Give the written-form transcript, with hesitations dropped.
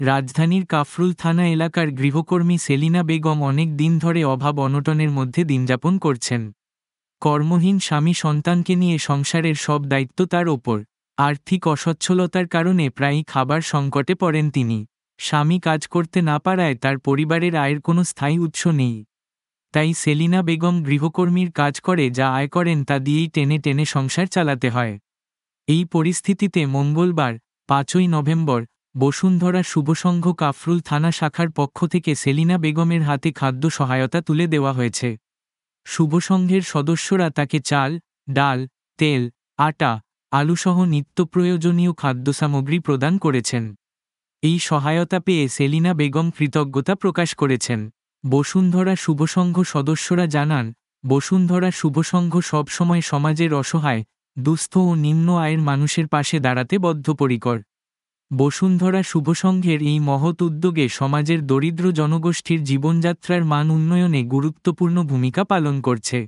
রাজধানীর কাফরুল থানা এলাকার গৃহকর্মী সেলিনা বেগম অনেক দিন ধরে অভাব অনটনের মধ্যে দিনযাপন করছেন। কর্মহীন স্বামী সন্তানকে নিয়ে সংসারের সব দায়িত্ব তার ওপর। আর্থিক অসচ্ছলতার কারণে প্রায়ই খাবার সংকটে পড়েন তিনি। স্বামী কাজ করতে না পারায় তার পরিবারের আয়ের কোনো স্থায়ী উৎস নেই। তাই সেলিনা বেগম গৃহকর্মীর কাজ করে যা আয় করেন তা দিয়েই টেনে টেনে সংসার চালাতে হয়। এই পরিস্থিতিতে মঙ্গলবার ৫ই নভেম্বর বসুন্ধরা শুভসংঘ কাফরুল থানা শাখার পক্ষ থেকে সেলিনা বেগমের হাতে খাদ্য সহায়তা তুলে দেওয়া হয়েছে। শুভসংঘের সদস্যরা তাকে চাল, ডাল, তেল, আটা, আলুসহ নিত্যপ্রয়োজনীয় খাদ্যসামগ্রী প্রদান করেছেন। এই সহায়তা পেয়ে সেলিনা বেগম কৃতজ্ঞতা প্রকাশ করেছেন। বসুন্ধরা শুভসংঘ সদস্যরা জানান, বসুন্ধরা শুভসংঘ সবসময় সমাজের অসহায়, দুস্থ ও নিম্ন আয়ের মানুষের পাশে দাঁড়াতে বদ্ধপরিকর। বসুন্ধরা শুভসংঘের এই মহৎ উদ্যোগে সমাজের দরিদ্র জনগোষ্ঠীর জীবনযাত্রার মান উন্নয়নে গুরুত্বপূর্ণ ভূমিকা পালন করছে।